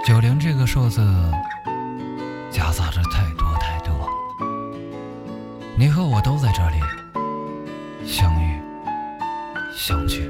90这个数字夹杂着太多太多，你和我都在这里相遇相聚。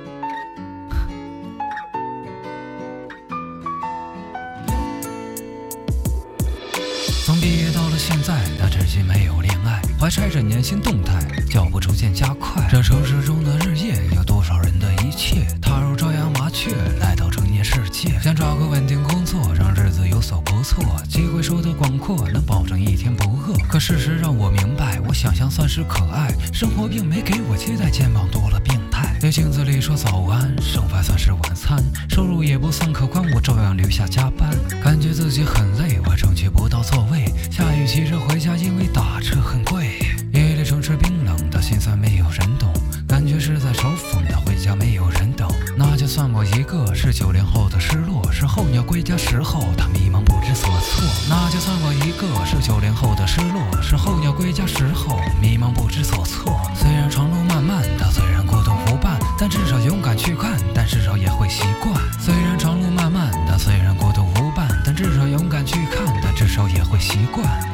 从毕业到了现在，但至今没有恋爱，怀揣着年轻动态，脚步逐渐加快。这城市中的日夜，有多少人的一切踏入朝阳麻雀，来到成年世界，想找个稳定工作，让日子有所不错，机会说的广阔，能保证一天不饿。可事实让我明白，我想象算是可爱，生活并没给我期待，肩膀多了病态。对镜子里说早安，剩饭算是晚餐，收入也不算可观，我照样留下加班，感觉自己很累，我争取不到座位，下雨骑车回家，因为打车很贵。夜里城市冰冷的心酸没有人懂，感觉是在嘲讽的回家没有人等。那就算我一个，是90后的失落，是候鸟归家时候他迷茫不知所措。那就算我一个，是90后的失落，是候鸟归家时候迷茫不知所措。虽然长路漫漫的，虽然孤独无伴，但至少勇敢去看，但至少也会习惯。虽然长路漫漫的，虽然孤独无伴，但至少勇敢去看，但至少也会习惯。